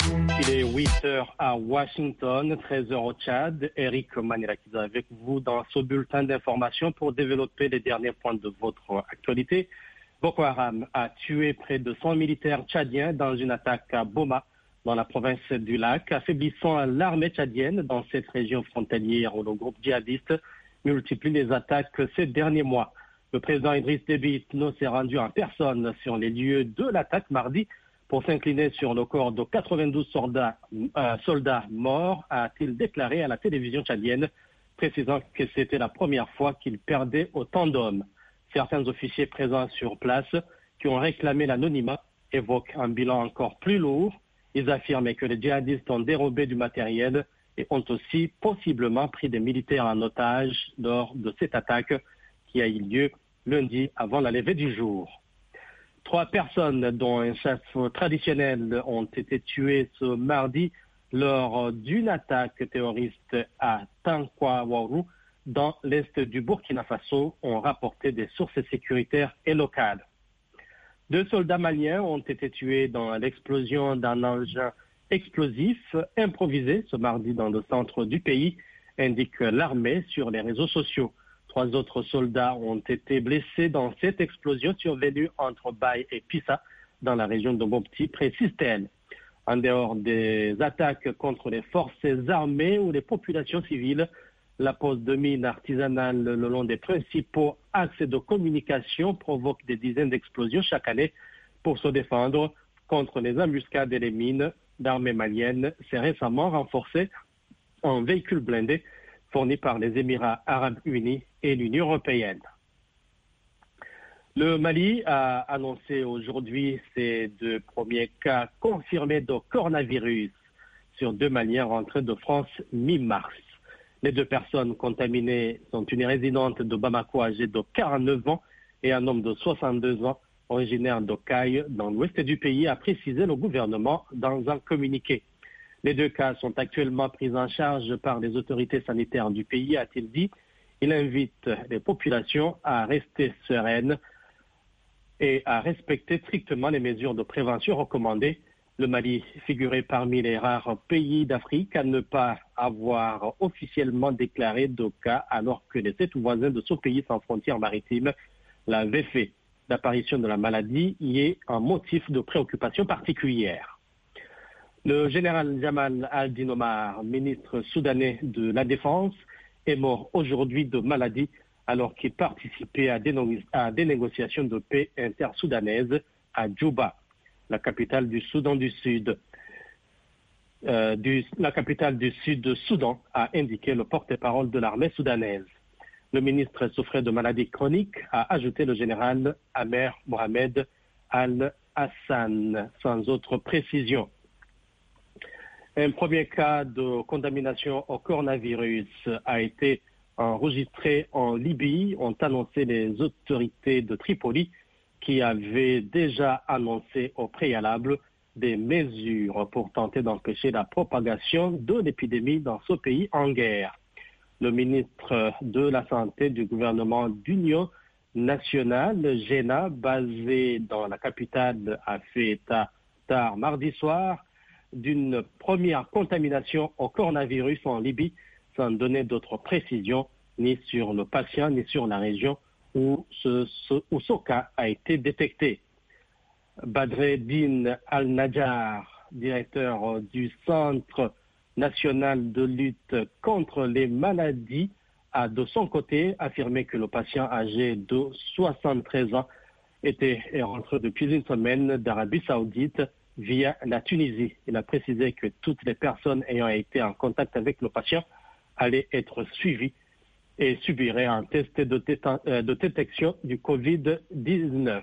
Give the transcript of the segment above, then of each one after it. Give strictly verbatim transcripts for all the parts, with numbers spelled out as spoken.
Il est huit heures à Washington, treize heures au Tchad. Eric Manirakiza avec vous dans ce bulletin d'information pour développer les derniers points de votre actualité. Boko Haram a tué près de cent militaires tchadiens dans une attaque à Boma, dans la province du Lac, affaiblissant l'armée tchadienne dans cette région frontalière où le groupe djihadiste multiplie les attaques ces derniers mois. Le président Idriss Déby Itno s'est rendu en personne sur les lieux de l'attaque mardi pour s'incliner sur le corps de quatre-vingt-douze soldats, euh, soldats morts, a-t-il déclaré à la télévision tchadienne, précisant que c'était la première fois qu'il perdait autant d'hommes. Certains officiers présents sur place qui ont réclamé l'anonymat évoquent un bilan encore plus lourd. Ils affirmaient que les djihadistes ont dérobé du matériel et ont aussi possiblement pris des militaires en otage lors de cette attaque qui a eu lieu lundi avant la levée du jour. Trois personnes, dont un chef traditionnel, ont été tuées ce mardi lors d'une attaque terroriste à Tankwawaru, dans l'est du Burkina Faso, ont rapporté des sources sécuritaires et locales. Deux soldats maliens ont été tués dans l'explosion d'un engin explosif improvisé ce mardi dans le centre du pays, indique l'armée sur les réseaux sociaux. Trois autres soldats ont été blessés dans cette explosion survenue entre Baye et Pissa, dans la région de Mopti, précise-t-elle. En dehors des attaques contre les forces armées ou les populations civiles, la pose de mines artisanales le long des principaux axes de communication provoque des dizaines d'explosions chaque année pour se défendre contre les embuscades et les mines. L'armée malienne s'est récemment renforcée en véhicules blindés fournis par les Émirats arabes unis et l'Union européenne. Le Mali a annoncé aujourd'hui ses deux premiers cas confirmés de coronavirus sur deux Maliens rentrés de France mi-mars. Les deux personnes contaminées sont une résidente de Bamako âgée de quarante-neuf ans et un homme de soixante-deux ans originaire d'Okaï dans l'ouest du pays, a précisé le gouvernement dans un communiqué. Les deux cas sont actuellement pris en charge par les autorités sanitaires du pays, a-t-il dit. Il invite les populations à rester sereines et à respecter strictement les mesures de prévention recommandées. Le Mali figurait parmi les rares pays d'Afrique à ne pas avoir officiellement déclaré de cas, alors que les sept voisins de ce pays sans frontières maritimes l'avaient fait. L'apparition de la maladie y est un motif de préoccupation particulière. Le général Jamal Al-Din Omar, ministre soudanais de la Défense, est mort aujourd'hui de maladie alors qu'il participait à des, à des négociations de paix intersoudanaises à Djouba, la capitale du Soudan du Sud. Euh, du, la capitale du Sud de Soudan, a indiqué le porte-parole de l'armée soudanaise. Le ministre souffrait de maladies chroniques, a ajouté le général Amer Mohamed Al-Hassan, sans autre précision. Un premier cas de contamination au coronavirus a été enregistré en Libye, ont annoncé les autorités de Tripoli, qui avaient déjà annoncé au préalable des mesures pour tenter d'empêcher la propagation de l'épidémie dans ce pays en guerre. Le ministre de la Santé du gouvernement d'Union nationale, Géna, basé dans la capitale, a fait état tard mardi soir d'une première contamination au coronavirus en Libye, sans donner d'autres précisions ni sur le patient ni sur la région où ce, ce, où ce cas a été détecté. Badreddine Al-Najjar, directeur du Centre national de lutte contre les maladies, a de son côté affirmé que le patient âgé de soixante-treize ans était rentré depuis une semaine d'Arabie Saoudite via la Tunisie. Il a précisé que toutes les personnes ayant été en contact avec le patient allaient être suivies et subiraient un test de, déten- de détection du covid dix-neuf.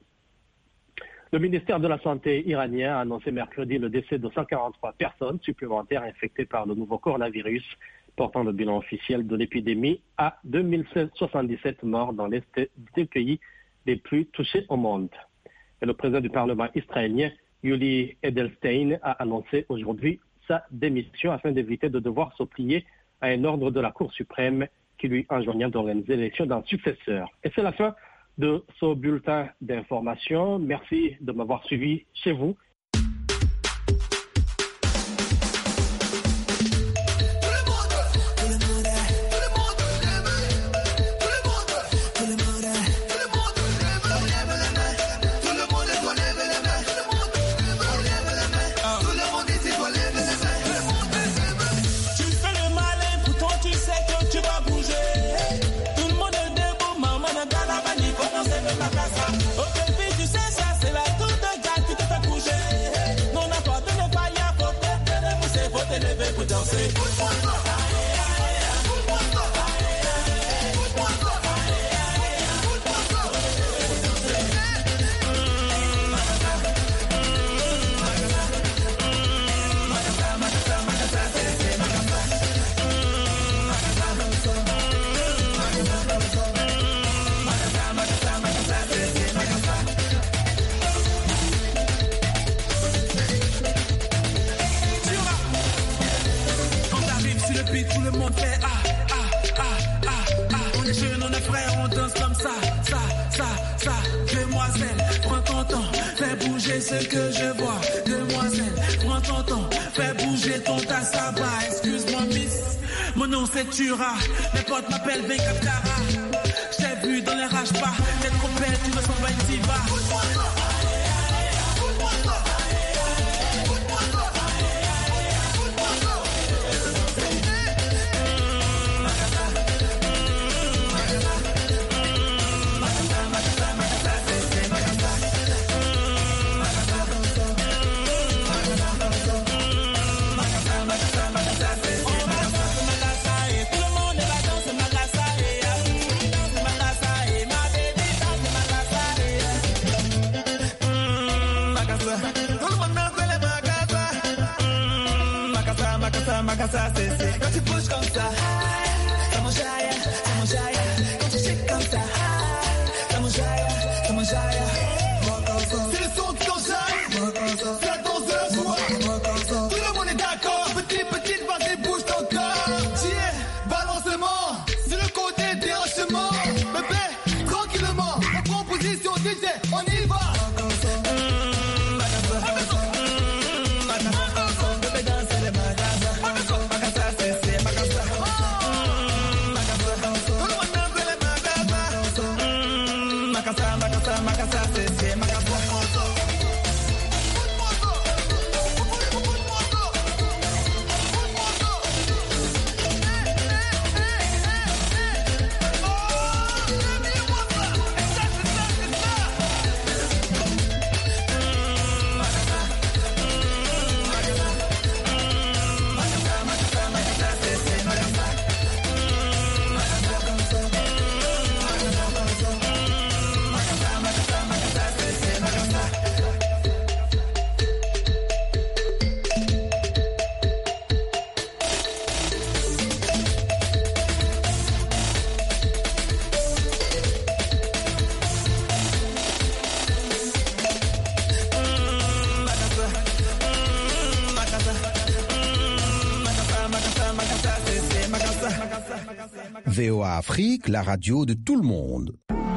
Le ministère de la Santé iranien a annoncé mercredi le décès de cent quarante-trois personnes supplémentaires infectées par le nouveau coronavirus, portant le bilan officiel de l'épidémie à deux mille soixante-dix-sept morts dans l'est des pays les plus touchés au monde. Et le président du Parlement israélien, Yuli Edelstein, a annoncé aujourd'hui sa démission afin d'éviter de devoir se plier à un ordre de la Cour suprême qui lui enjoignait d'organiser l'élection d'un successeur. Et c'est la fin de ce bulletin d'information. Merci de m'avoir suivi chez vous. danser. Tout le monde fait ah, ah, ah, ah, ah. On est jeunes, on est frères, on danse comme ça, ça, ça, ça. Demoiselle, prends ton temps, fais bouger ce que je vois. Demoiselle, prends ton temps, fais bouger ton tas, ça va. Excuse-moi, miss, mon nom c'est Tura. Mes potes m'appellent vingt-quatre carats. J't'ai vu dans les rages pas, t'es trop belle, tu me ressembles à une diva. Macassa, c'est, c'est quand tu bouges comme ça, ça m'enjaille, ça m'enjaille. Quand tu shakes comme ça, ça m'enjaille, ça m'enjaille. C'est le son qui t'enjaille, c'est la danseuse, moi. Tout le monde est d'accord, petit, petite, vas-y, bouge ton corps. Tiens, balancement, c'est le côté déhanchement. Bébé, tranquillement, en composition D J, on y va. V O A Afrique, la radio de tout le monde.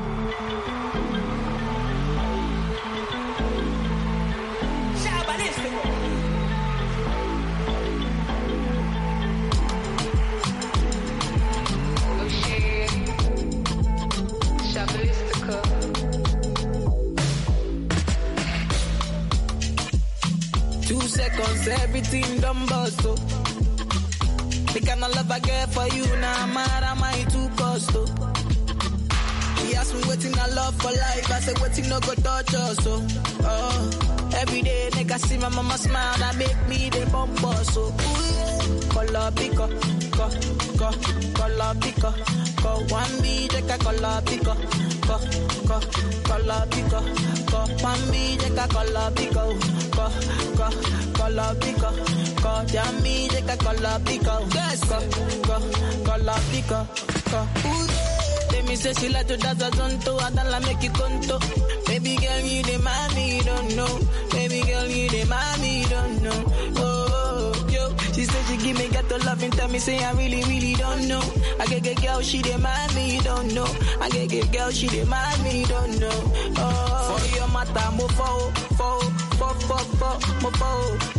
Two seconds, everything done bust, oh. The kind of love I get for you, now I'm mad, am I too cost, oh. He asked me waiting I love for life, I said waiting no go touch us, oh. Oh, every day, nigga see my mama smile, that make me the bump us, oh. Color pico, co, co, color pico, co, one B, take a color pico, co, co, color pico, co, one B, take a color pico, co, co, color pico, co, jammy, take a color pico, yes, co, co, color pico, co. Let me say she like to dance a zonto, I don't like make you conto. Baby girl, you the mommy, you don't know. Baby girl, you the mommy, you don't know. Oh, yo, she said she give me got to love and tell me say I really, really don't know. I get get girl, she the mommy, you don't know. I get get girl, she the mommy, you don't know. Oh, for your mata, mo fo, fo, fo, fo, fo, mo fo.